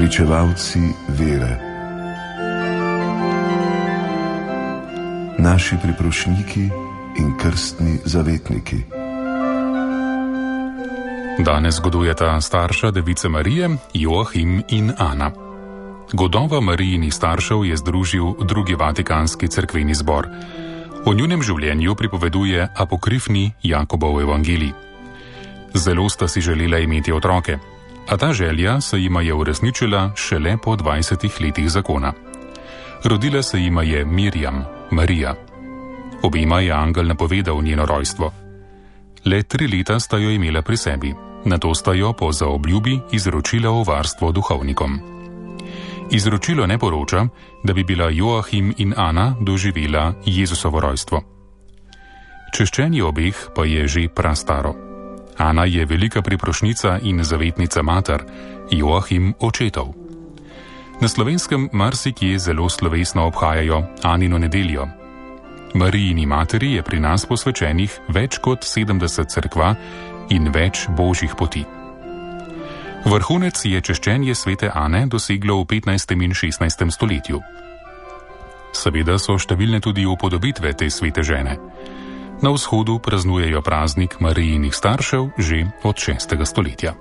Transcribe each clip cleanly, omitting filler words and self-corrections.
pričevalci vere, naši priprošniki in krstni zavetniki. Danes godujeta starša device Marije, Joachim in Ana. Godova Marijinih staršev je združil drugi vatikanski cerkveni zbor. O njunem življenju pripoveduje apokrifni Jakobov evangelij. Zelo sta si želela imeti otroke, a ta želja se jima je uresničila šele po 20 letih zakona. Rodila se jima je Mirjam, Marija. Obema je angel napovedal njeno rojstvo. Le 3 leta sta jo imela pri sebi, nato sta jo po zaobljubi izročila v varstvo duhovnikom. Izročilo ne poroča, da bi bila Joachim in Ana doživela Jezusovo rojstvo. Češčenje obeh pa je že prastaro. Ana je velika priprošnica in zavetnica mater, Joachim očetov. Na Slovenskem marsikje zelo slovesno obhajajo Anino nedeljo. Marijini materi je pri nas posvečenih več kot 70 cerkva in več božjih poti. Vrhunec je češčenje svete Ane doseglo v 15. in 16. stoletju. Seveda so številne tudi upodobitve te svete žene. Na vzhodu praznujejo praznik Marijinih staršev že od 6. stoletja.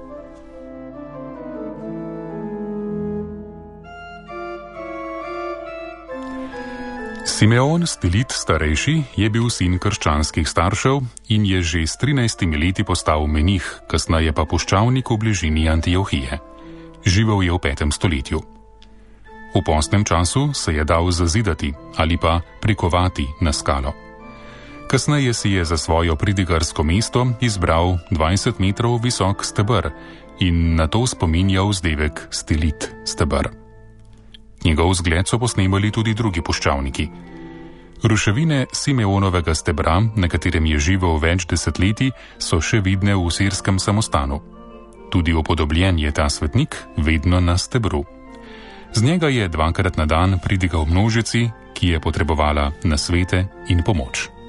Simeon Stilit starejši je bil sin krščanskih staršev in je že s 13 leti postal menih, kasneje pa puščavnik v bližini Antiohije. Živel je v 5. stoletju. V postnem času se je dal zazidati ali pa prikovati na skalo. Kasneje si je za svojo pridigarsko mesto izbral 20 metrov visok steber in na to spominjal vzdevek Stilit steber. Njegov zgled so posnemali tudi drugi puščavniki. Ruševine Simeonovega stebra, na katerem je živel več desetletij, so še vidne v sirskem samostanu. Tudi upodobljen je ta svetnik vedno na stebru. Z njega je 2-krat na dan pridigal množici, ki je potrebovala nasvete in pomoč.